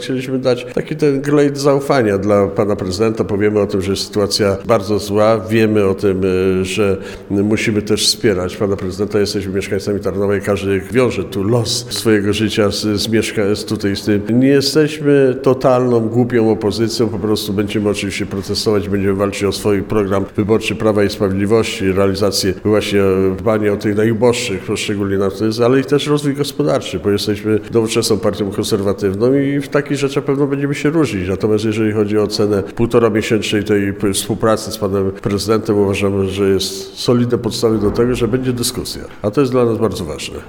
Chcieliśmy dać taki ten glejt zaufania dla pana prezydenta. Powiemy o tym, że jest sytuacja bardzo zła. Wiemy o tym, że musimy też wspierać pana prezydenta. Jesteśmy mieszkańcami Tarnowa i każdy wiąże tu los swojego życia z tutaj z tym. Nie jesteśmy totalną, głupią opozycją. Po prostu będziemy oczywiście protestować, będziemy walczyć o swój program wyborczy Prawa i Sprawiedliwości, realizację właśnie dbania o tych najuboższych, szczególnie na to jest, ale i też rozwój gospodarczy, bo jesteśmy nowoczesną partią konserwatywną i w takich rzeczach pewno będziemy się różnić. Natomiast jeżeli chodzi o cenę 1,5-miesięcznej tej współpracy z panem prezydentem, uważamy, że jest solidne podstawy do tego, że będzie dyskusja. A to jest dla nas bardzo ważne.